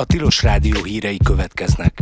A Tilos Rádió hírei következnek.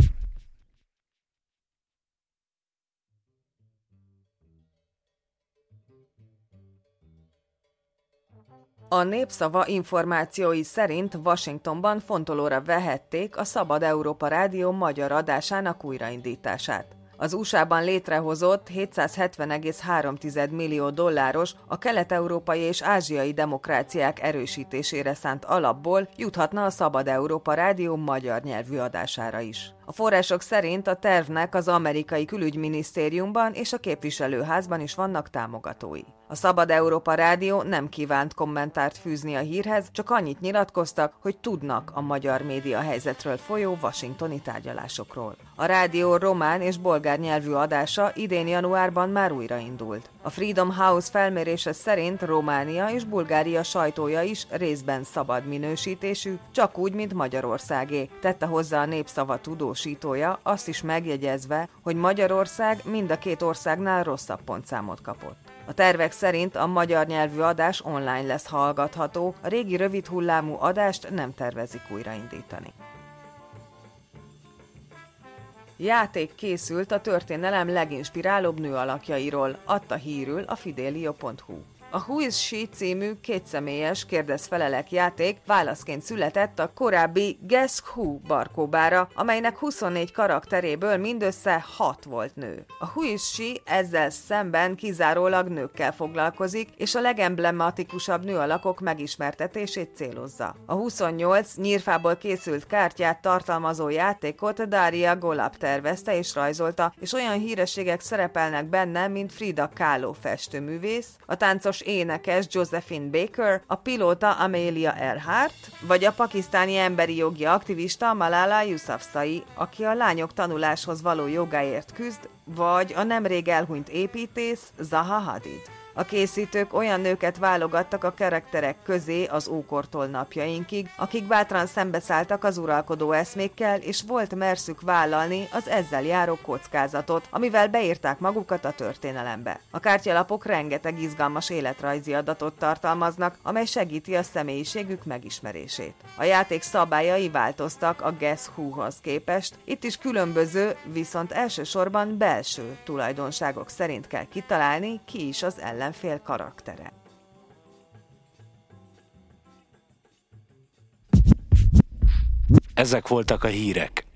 A Népszava információi szerint Washingtonban fontolóra vehették a Szabad Európa Rádió magyar adásának újraindítását. Az USA-ban létrehozott 770,3 millió dolláros a kelet-európai és ázsiai demokráciák erősítésére szánt alapból juthatna a Szabad Európa Rádió magyar nyelvű adására is. A források szerint a tervnek az amerikai külügyminisztériumban és a képviselőházban is vannak támogatói. A Szabad Európa Rádió nem kívánt kommentárt fűzni a hírhez, csak annyit nyilatkoztak, hogy tudnak a magyar média helyzetről folyó washingtoni tárgyalásokról. A rádió román és bolgár nyelvű adása idén januárban már újraindult. A Freedom House felmérése szerint Románia és Bulgária sajtója is részben szabad minősítésű, csak úgy, mint Magyarországé, tette hozzá a Népszava tudósítója, azt is megjegyezve, hogy Magyarország mind a két országnál rosszabb pontszámot kapott. A tervek szerint a magyar nyelvű adás online lesz hallgatható, a régi rövid hullámú adást nem tervezik újraindítani. Játék készült a történelem leginspirálóbb nőalakjairól, adta hírül a fidelio.hu. A Who is She című kétszemélyes kérdez-felelek játék válaszként született a korábbi Guess Who barkóbára, amelynek 24 karakteréből mindössze 6 volt nő. A Who is She ezzel szemben kizárólag nőkkel foglalkozik, és a legemblematikusabb nőalakok megismertetését célozza. A 28 nyírfából készült kártyát tartalmazó játékot Daria Golub tervezte és rajzolta, és olyan hírességek szerepelnek benne, mint Frida Kahlo festőművész, a táncos énekes Josephine Baker, a pilóta Amelia Earhart, vagy a pakisztáni emberi jogi aktivista Malala Yousafzai, aki a lányok tanuláshoz való jogáért küzd, vagy a nemrég elhunyt építész Zaha Hadid. A készítők olyan nőket válogattak a karakterek közé az ókortól napjainkig, akik bátran szembeszálltak az uralkodó eszmékkel, és volt merszük vállalni az ezzel járó kockázatot, amivel beírták magukat a történelembe. A kártyalapok rengeteg izgalmas életrajzi adatot tartalmaznak, amely segíti a személyiségük megismerését. A játék szabályai változtak a Guess Who-hoz képest, itt is különböző, viszont elsősorban belső tulajdonságok szerint kell kitalálni, ki is az ellenfél karaktere. Ezek voltak a hírek.